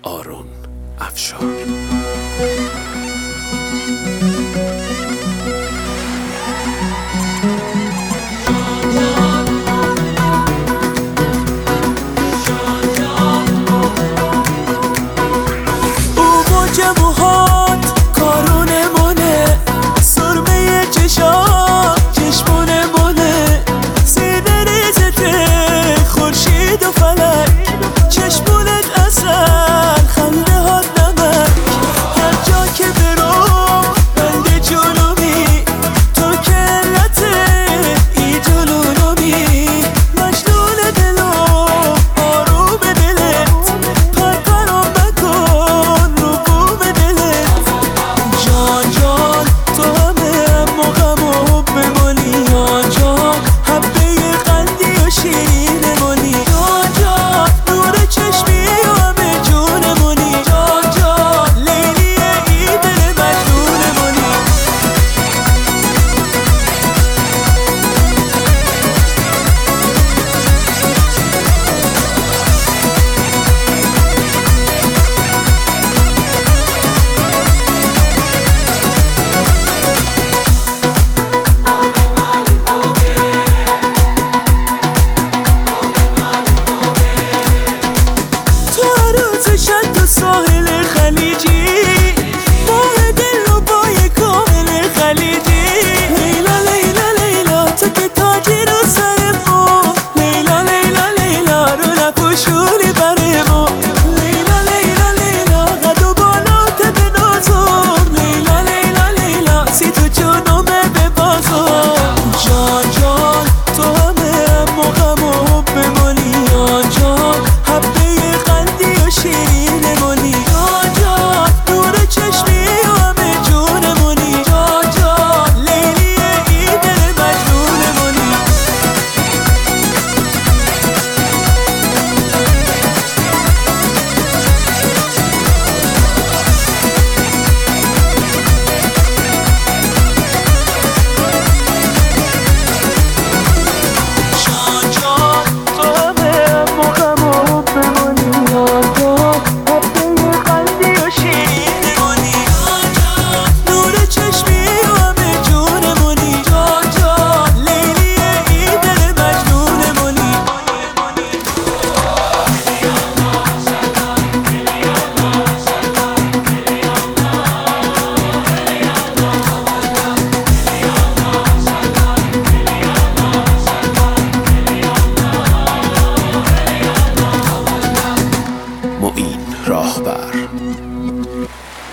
آرون افشار. ساحل خلیجی ماه دل رو با یک کاهل خلیجی. لیلا لیلا لیلا تو که تاجی رو سر ما، لیلا لیلا لیلا رو نپوشونی بر ما. لیلا لیلا لیلا قد و بالات به نازم، لیلا لیلا لیلا سی تو جنومه به بازم. جان جان تو همه موقع محب بمانی، جان جان حبه قندی و شیرین راهبر.